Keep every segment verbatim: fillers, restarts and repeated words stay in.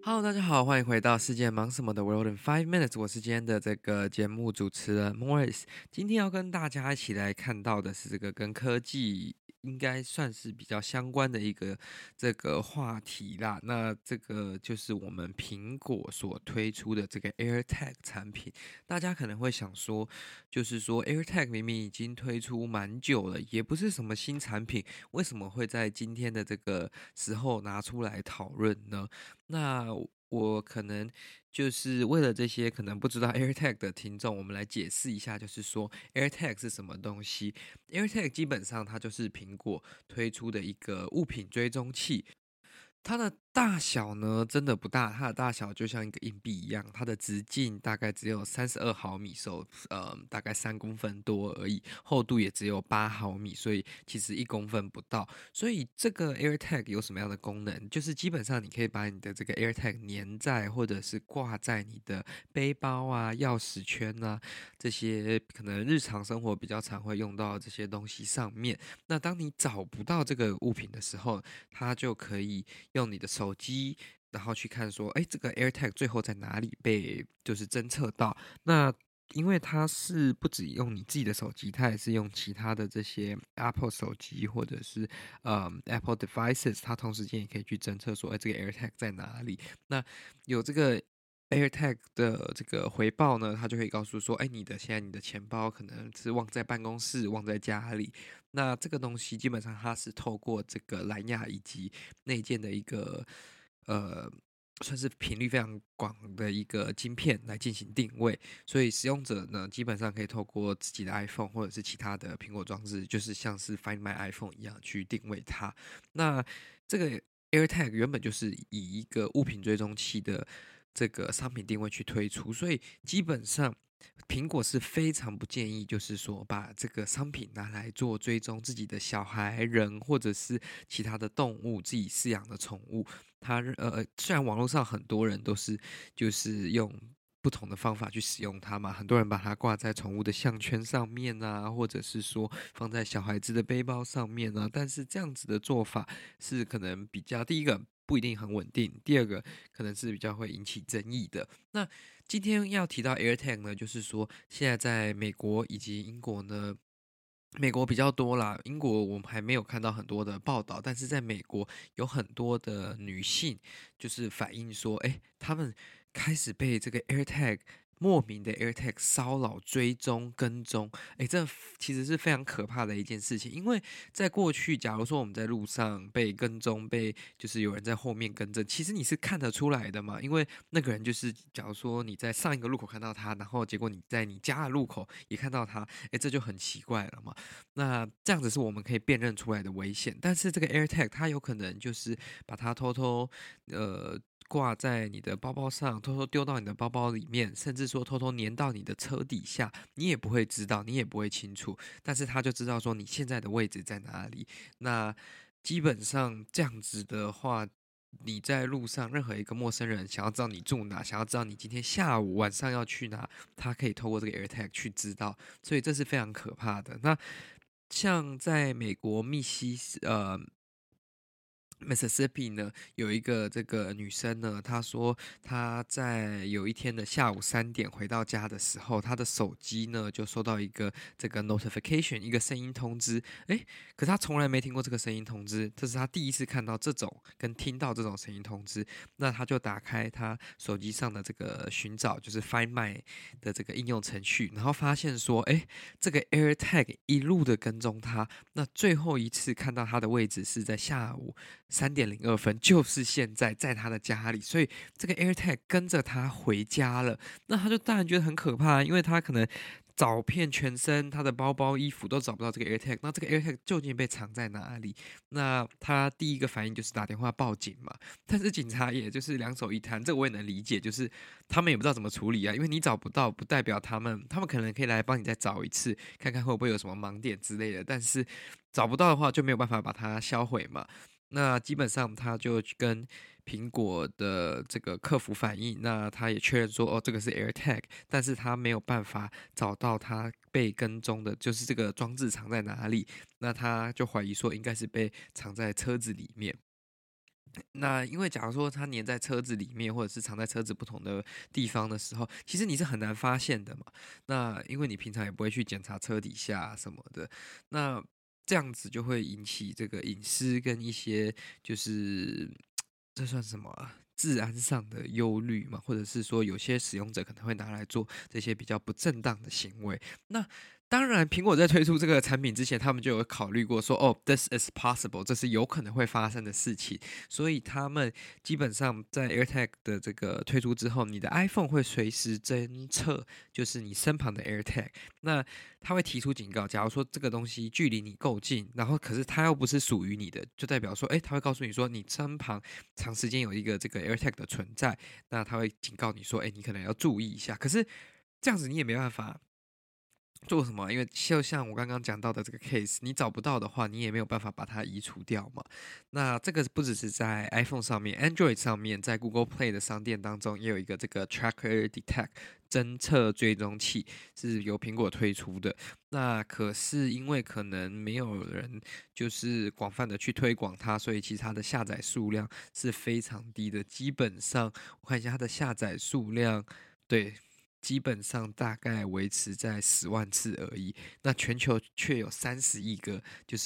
Hello，大家好，欢迎回到世界忙什么的 World in Five Minutes，我是今天的这个节目主持人 Morris。今天要跟大家一起来看到的是这个跟科技应该算是比较相关的一个这个话题啦。那这个就是我们苹果所推出的这个 AirTag 产品。大家可能会想说，就是说 AirTag 明明已经推出蛮久了，也不是什么新产品，为什么会在今天的这个时候拿出来讨论呢？那我可能就是为了这些可能不知道 AirTag 的听众，我们来解释一下，就是说 AirTag 是什么东西。AirTag 基本上它就是苹果推出的一个物品追踪器。它的大小呢，真的不大，它的大小就像一个硬币一样，它的直径大概只有三十二毫米，手呃大概三公分多而已，厚度也只有八毫米，所以其实一公分不到。所以这个 AirTag 有什么样的功能？就是基本上你可以把你的这个 AirTag 粘在或者是挂在你的背包啊、钥匙圈啊这些可能日常生活比较常会用到的这些东西上面。那当你找不到这个物品的时候，它就可以用你的手机，然后去看说，哎，这个 AirTag 最后在哪里被就是侦测到。那因为它是不只用你自己的手机，它也是用其他的这些 Apple 手机或者是呃 Apple devices，它同时间也可以去侦测说，哎，这个 AirTag 在哪里。那有这个 AirTag 的这个回报呢，它就可以告诉说，哎，你的现在你的钱包可能是忘在办公室，忘在家里。那这个东西基本上它是透过这个蓝牙以及内建的一个呃，算是频率非常广的一个晶片来进行定位，所以使用者呢基本上可以透过自己的 iPhone 或者是其他的苹果装置，就是像是 Find My iPhone 一样去定位它。那这个 AirTag 原本就是以一个物品追踪器的这个商品定位去推出，所以基本上苹果是非常不建议，就是说把这个商品拿来做追踪自己的小孩、人或者是其他的动物，自己饲养的宠物。它呃，虽然网络上很多人都是就是用不同的方法去使用它嘛，很多人把它挂在宠物的项圈上面啊，或者是说放在小孩子的背包上面啊，但是这样子的做法是可能比较第一个不一定很稳定，第二个可能是比较会引起争议的。那今天要提到 AirTag 呢，就是说现在在美国以及英国呢，美国比较多啦，英国我们还没有看到很多的报道，但是在美国有很多的女性就是反映说，哎，她们开始被这个 AirTag 莫名的 AirTag 骚扰、追踪、跟踪，哎，这其实是非常可怕的一件事情。因为在过去，假如说我们在路上被跟踪，被就是有人在后面跟着，其实你是看得出来的嘛。因为那个人就是，假如说你在上一个路口看到他，然后结果你在你家的路口也看到他，哎，这就很奇怪了嘛。那这样子是我们可以辨认出来的危险，但是这个 AirTag 它有可能就是把它偷偷呃挂在你的包包上，偷偷丢到你的包包里面，甚至说偷偷粘到你的车底下，你也不会知道，你也不会清楚，但是他就知道说你现在的位置在哪里。那基本上这样子的话，你在路上任何一个陌生人想要知道你住哪，想要知道你今天下午晚上要去哪，他可以透过这个 AirTag 去知道，所以这是非常可怕的。那像在美国密西呃 Mississippi 呢，有一个这个女生呢，她说她在有一天的下午三点回到家的时候，她的手机呢就收到一个这个 notification，一个声音通知。诶，可她从来没听过这个声音通知，这是她第一次看到这种跟听到这种声音通知。那她就打开她手机上的这个寻找，就是 Find My 的这个应用程序，然后发现说，诶，这个 AirTag 一路的跟踪她。那最后一次看到她的位置是在下午三点零二分，就是现在在他的家里，所以这个 AirTag 跟着他回家了。那他就当然觉得很可怕，因为他可能找遍全身，他的包包、衣服都找不到这个 AirTag。那这个 AirTag 究竟被藏在哪里？那他第一个反应就是打电话报警嘛。但是警察也就是两手一摊，这个我也能理解，就是他们也不知道怎么处理啊，因为你找不到，不代表他们，他们可能可以来帮你再找一次，看看会不会有什么盲点之类的。但是找不到的话，就没有办法把它销毁嘛。那基本上他就跟苹果的这个客服反映，那他也确认说，哦，这个是 AirTag，但是他没有办法找到他被跟踪的，就是这个装置藏在哪里。那他就怀疑说，应该是被藏在车子里面。 那因为假如说它粘在车子里面，或者是藏在车子不同的地方的时候，其实你是很难发现的嘛。那因为你平常也不会去检查车底下啊什么的，那这样子就会引起这个隐私跟一些就是这算什么啊？治安上的忧虑嘛，或者是说有些使用者可能会拿来做这些比较不正当的行为。那当然，苹果在推出这个产品之前，他们就有考虑过说，哦，this is possible，这是有可能会发生的事情。所以他们基本上在 AirTag 的这个推出之后，你的 iPhone 会随时侦测，就是你身旁的 AirTag。那它会提出警告，假如说这个东西距离你够近，然后可是它又不是属于你的，就代表说，哎，它会告诉你说，你身旁长时间有一个这个 AirTag 的存在，那它会警告你说，哎，你可能要注意一下。可是这样子你也没办法做什么？因为就像我刚刚讲到的这个 case，你找不到的话，你也没有办法把它移除掉嘛。那这个不只是在 iPhone 上面，Android 上面，在 Google Play 的商店当中也有一个这个 Tracker Detect 侦测追踪器，是由苹果推出的。那可是因为可能没有人就是广泛的去推广它，所以其实它的下载数量是非常低的。基本上我看一下它的下载数量，对。基本上大概维持在十万次而已，那全球却有三十亿个就是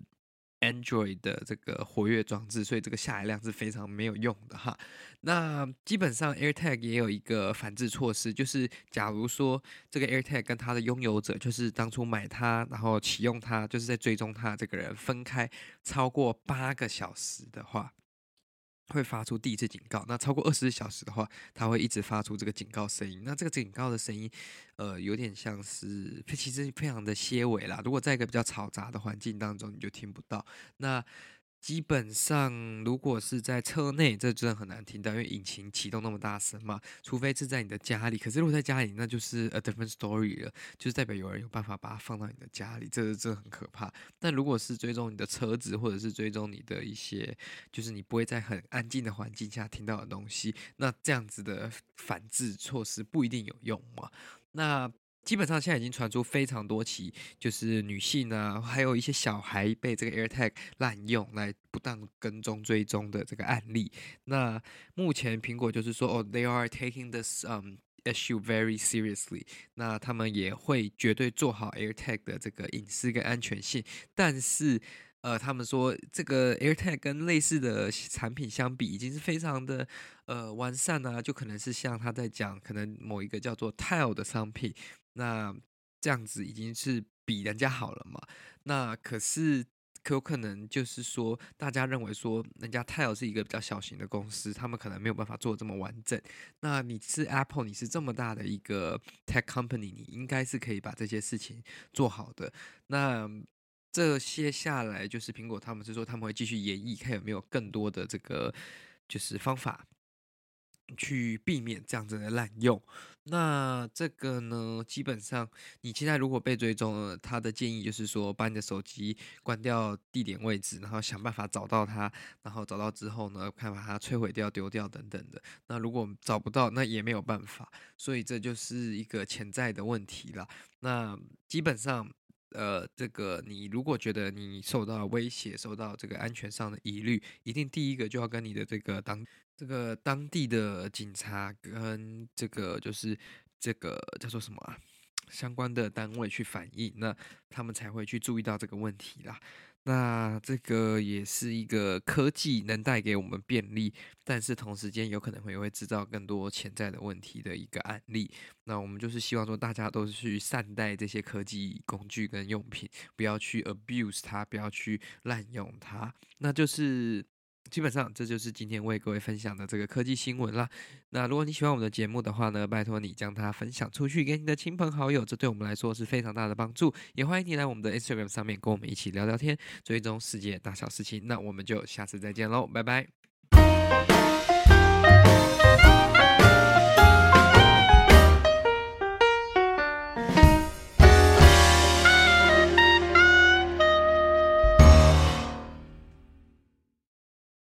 Android 的这个活跃装置，所以这个下载量是非常没有用的哈。那基本上 AirTag 也有一个反制措施，就是假如说这个 AirTag 跟它的拥有者，就是当初买它然后启用它，就是在追踪它这个人分开超过八个小时的话，会发出第一次警告。那超过二十四小时的话，它会一直发出这个警告声音。那这个警告的声音，呃，有点像是其实非常的些微啦。如果在一个比较嘈杂的环境当中，你就听不到。那基本上，如果是在车内，这真的很难听到，因为引擎启动那么大声嘛。除非是在你的家里，可是如果在家里，那就是 a different story 了，就是代表有人有办法把它放到你的家里，这是这很可怕。但如果是追踪你的车子，或者是追踪你的一些，就是你不会在很安静的环境下听到的东西，那这样子的反制措施不一定有用嘛。那基本上现在已经传出非常多起，就是女性啊，还有一些小孩被这个 AirTag 滥用来不当跟踪追踪的这个案例。那目前苹果就是说，哦，they are taking this um issue very seriously。那他们也会绝对做好 AirTag 的这个隐私跟安全性，但是。呃，他们说这个 AirTag 跟类似的产品相比，已经是非常的呃完善啊，就可能是像他在讲，可能某一个叫做 Tile 的商品，那这样子已经是比人家好了嘛。那可是可有可能就是说，大家认为说，人家 Tile 是一个比较小型的公司，他们可能没有办法做得这么完整。那你是 Apple，你是这么大的一个 tech company，你应该是可以把这些事情做好的。那这些下来，就是苹果他们是说他们会继续研议，看有没有更多的这个就是方法去避免这样子的滥用。那这个呢，基本上你现在如果被追踪了，他的建议就是说，把你的手机关掉地点位置，然后想办法找到它，然后找到之后呢，看把它摧毁掉、丢掉等等的。那如果找不到，那也没有办法，所以这就是一个潜在的问题啦。那基本上。呃，这个你如果觉得你受到威胁、受到这个安全上的疑虑，一定第一个就要跟你的这个当这个当地的警察跟这个就是这个叫做什么啊，相关的单位去反映，那他们才会去注意到这个问题啦。那这个也是一个科技能带给我们便利，但是同时间有可能会会制造更多潜在的问题的一个案例。那我们就是希望说，大家都是去善待这些科技工具跟用品，不要去 abuse 它，不要去滥用它。那就是基本上这就是今天为各位分享的这个科技新闻啦。那如果你喜欢我们的节目的话呢，拜托你将它分享出去给你的亲朋好友，这对我们来说是非常大的帮助。也欢迎你来我们的 Instagram 上面跟我们一起聊聊天，追踪世界大小事情。那我们就下次再见喽，拜拜。